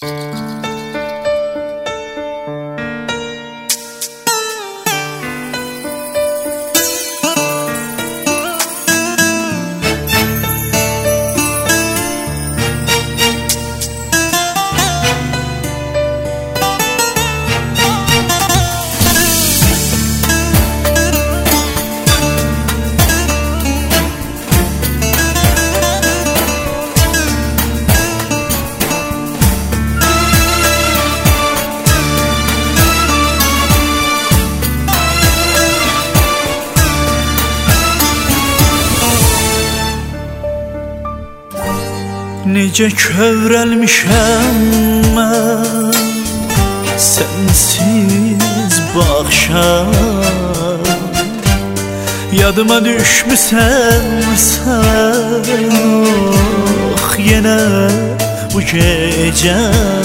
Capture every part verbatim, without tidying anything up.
Necə kövrəlmişəm mən sənsiz bu axşam, yadıma düşmüsən sən, ox yenə bu gecə.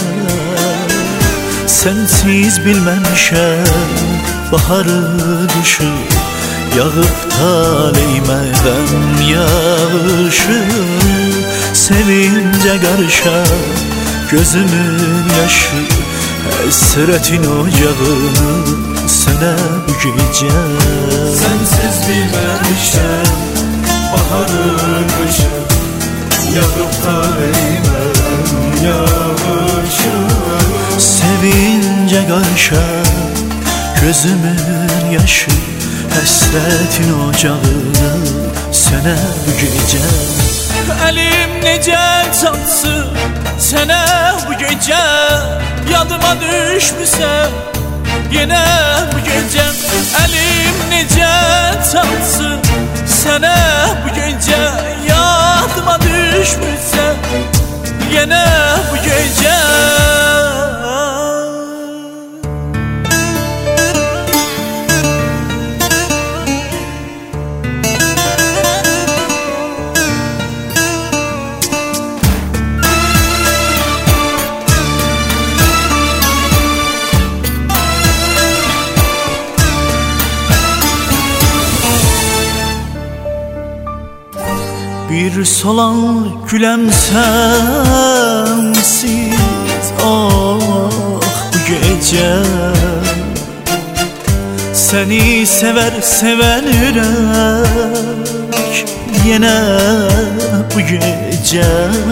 Sənsiz bilməmişəm baharı qışı, yağıb taleymədən yağışı. Sevince qarışar gözümün yaşı, həsrətin ocağını sənə bu gecə. Sensiz bilməmişəm baharın qışı, yağıb taleymədən yağışı. Sevince qarışar gözümün yaşı, həsrətin ocağını sənə bu gecə. Əlim necə çatsın sənə bu gecə, yadıma düşmüsən yenə bu gecə. Əlim necə çatsın sənə bu gecə, yadıma düşmüsən yenə bu gecə. Bir solan güləm sənsiz, oh bu gecə. Səni sevər sevən ürək yenə bu gecə.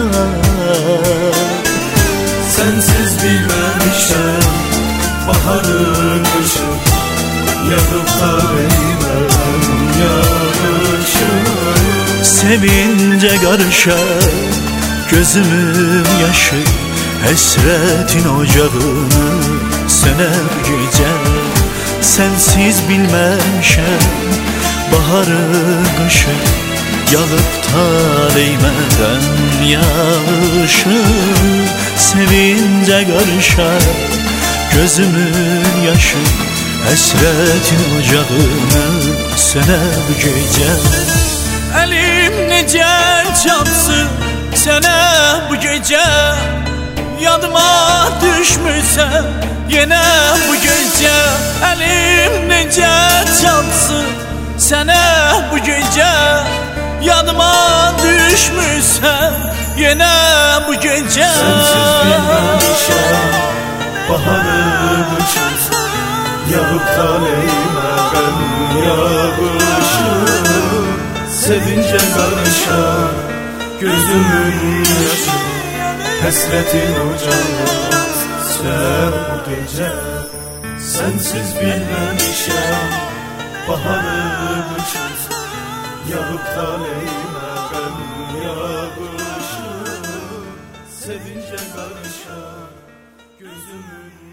Sensiz bilməmişəm baharın qışı, yağıb taleymədən yağışı. Sevince qarışar gözümün yaşı, həsrətin ocağını sənə bu gecə. Sənsiz bilməmişəm baharı qışı, yağıb taleymədən yağışı. Sevince qarışar gözümün yaşı, həsrətin ocağını sənə bu gecə. Əlim necə çatsın sənə bu gecə, yadıma düşmüsən yenə bu gecə. Əlim necə çatsın sənə bu gecə, yadıma düşmüsən yenə bu gecə. Sensiz bilməmişəm baharın qışı, yağıb taleymədən yağışı. Sevince karışar gözümün yaşı, həsrətin ocağı sen bu gece. Sensiz bilməmişəm baharı qışı, yağıb taleymədən yağışı. Sevince karışar gözümün